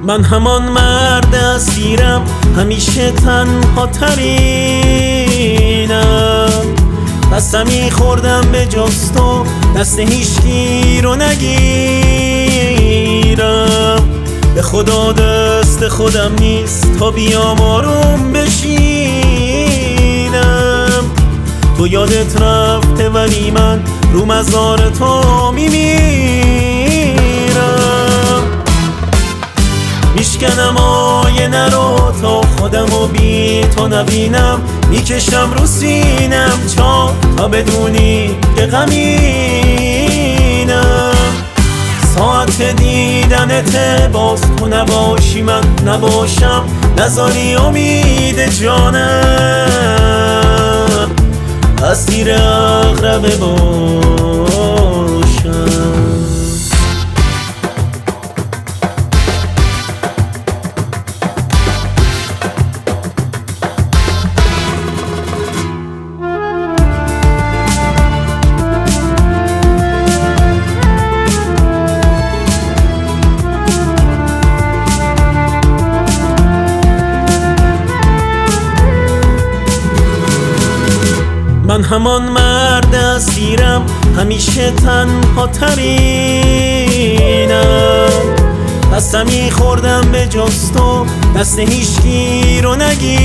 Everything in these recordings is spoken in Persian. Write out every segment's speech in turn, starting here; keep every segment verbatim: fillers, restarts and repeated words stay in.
من همان مرد اسیرم، همیشه تنها ترینم. قسمی خوردم به جز تو، دست هیچکی رو نگیرم. به خدا دست خودم نیست تا بیام آروم بشینم. تو یادت رفته ولی من رو مزار تو میمیرم. میشکنم آینه رو تا خودم و بی تو نبینم. میکشم رو سینم چا تا بدونی که غمینم. ساعت دیدنت باز تو نباشی من نباشم، نذاری امید جانم اسیر عقربه باشم. من همان مرد اسیرم، همیشه تنها ترینم. قسمی خوردم به جز تو، دست هیچکی رو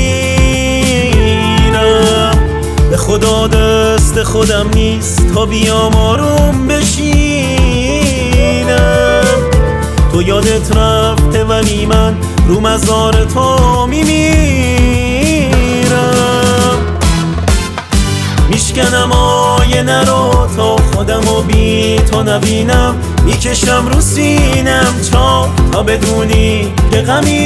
نگیرم. به خدا دست خودم نیست تا بیام آروم بشینم. تو یادت رفته ولی من رو مزار تو میمیرم. میشکنم آینه رو تا خودم و بی تو نبینم. میکشم رو سینم چا تا بدونی که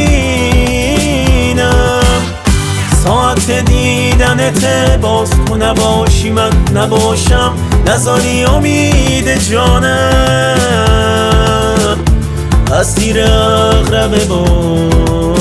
غمینم. ساعت دیدنت باز تو نباشی من نباشم، نذاری امید جانم اسیر عقربه باشم.